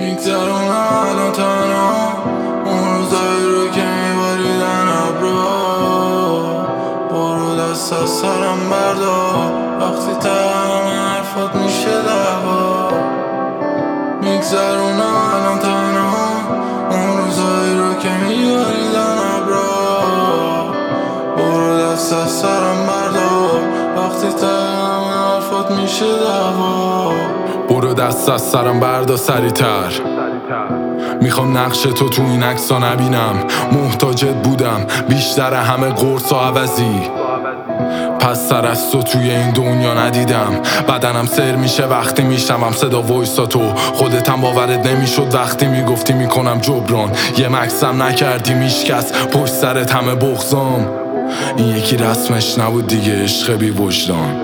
میگذرونم الان تنها اون روزایی رو که میباریدن ابرا. برو دست از سرم بردار وقتی تمام حرفات میشه دعوا. میگذرونم الان تنها اون روزایی رو که میباریدن ابرا. برو دست از سرم بردار وقتی تمام حرفات میشه دعوا. برو دست از سرم بردار سریعتر، میخوام نقش تو این عکسا نبینم. محتاجت بودم بیشتر همه قرص و عوضی، پس سر از توی این دنیا ندیدم. بدنم سر میشه وقتی میشنوم صدا وایساتو. خودتم باورت نمیشد وقتی میگفتی میکنم جبران. یه مکسم نکردی میشکست پشت سرت همه بغضام. این یکی رسمش نبود دیگه، عشق بی وجدان.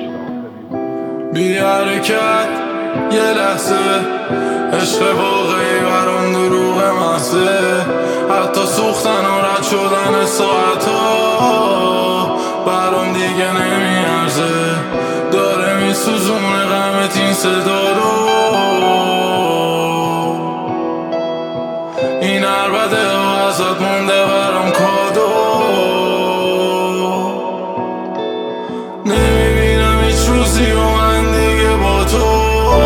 بی حرکت یه لحظه، عشق واقعی برام دروغ محضه. حتی سوختن و رد شدن ساعتها برام دیگه نمیارزه. داره میسوزونه غمت این صدا رو. این عربده ها ازت مونده برام کادو. نمیبینم هیچ روزی و من دیگه با تو.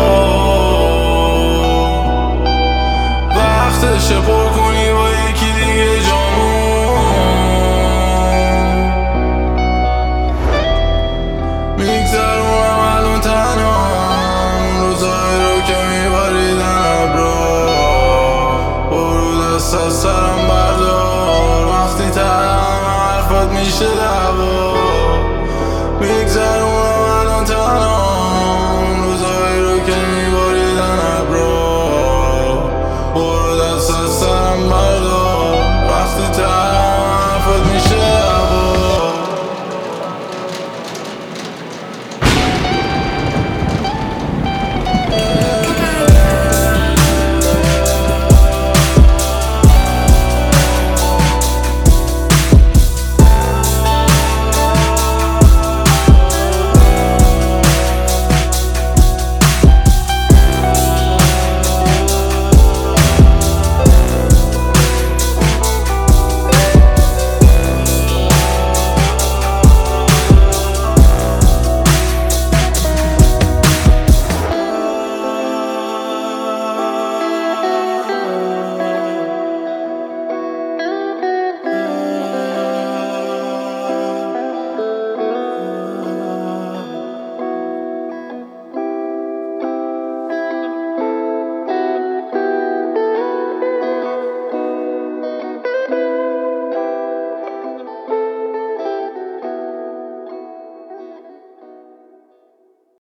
وقتشه پر کنی با یکی دیگه جامو. میگذرونم الان تنها اون روزایی رو که میباریدن ابرا. برو دست از سرم بردار وقتی تمام حرفات میشه